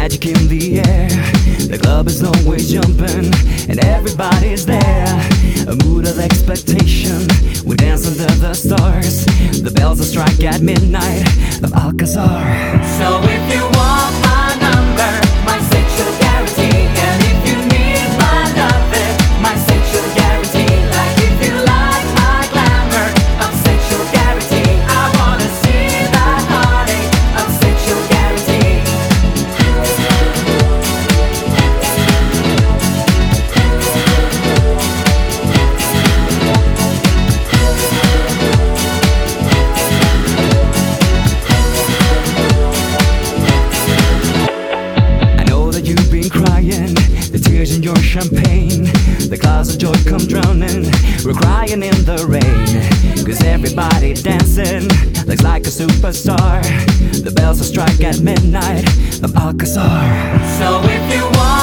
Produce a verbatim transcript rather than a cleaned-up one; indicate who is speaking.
Speaker 1: magic in the air. The club is always jumping and everybody's there. A mood of expectation, we dance under the stars. The bells will strike at midnight of Alcazar. So if you want my number, my sexual guarantee. And if you need my loving, my sexual guarantee. Like if you like my glamour, of sexual guarantee. I wanna see that heartache of sexual guarantee. I know that you've been crying, the tears in your champagne. The clouds of joy come drowning, we're crying in the rain. Cause everybody dancing looks like a superstar. The bells will strike at midnight of Alcazar. So if you want